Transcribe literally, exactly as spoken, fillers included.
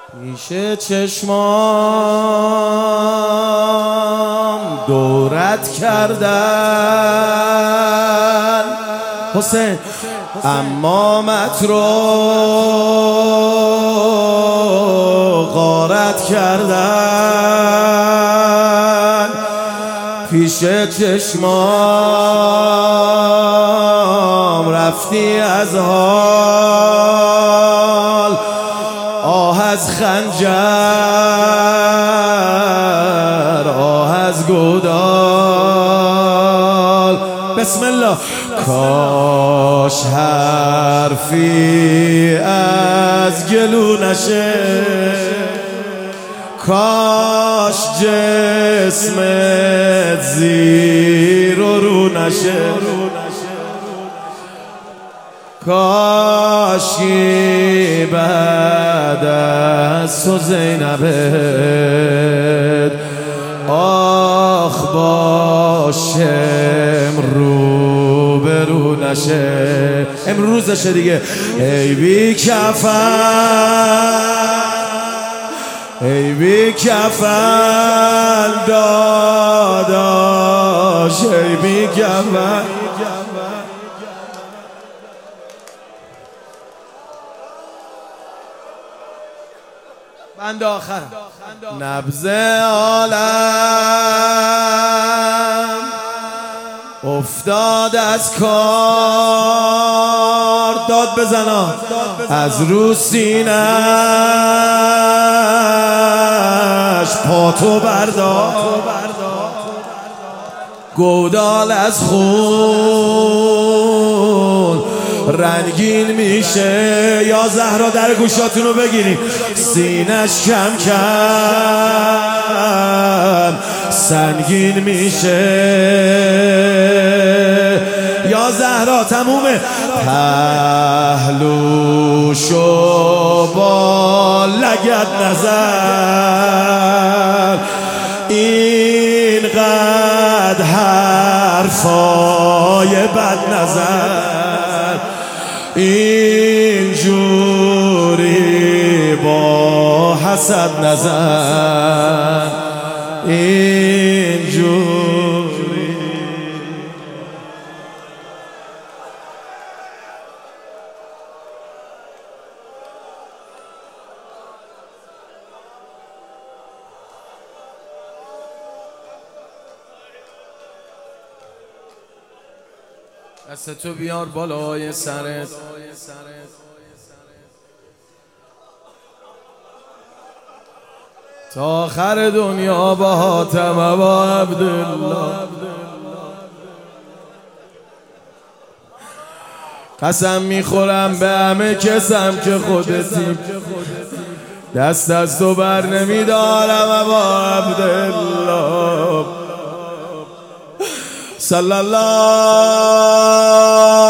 میشه چشمام دورت کردن حسین، اما مت رو غارت کردن. پیش چشمام رفتی از حال، آه از خنجر، آه از گودال. بسم الله. کاش حرفی از گلو نشه، کاش جسمت زیر و رو نشه، کاشی بعد از تو زینبت آخ باشم رو به رو نشه. امروزشه دیگه. ای بی کفن، ای بی کفن داداش، ای بی کفن. بند آخر. نبض عالم افتاد از کار، داد بزنا از رو سینه‌اش پاتو بردار. گودال از خون رنگین میشه. یا زهرا در گوشاتونو بگیریم. سینش کم کم سنگین میشه. یا زهرا تمومه. پهلوشو با لگد نظر، اینقدر حرفای بد نظر، اینجوری با حسد نظر، اینجوری. دستتو بیار بالای سرت، تا آخر دنیا با حاتم و عبدالله. قسم میخورم به همه کسم که خودتی، دست از تو بر نمیدارم و عبدالله. صلی الله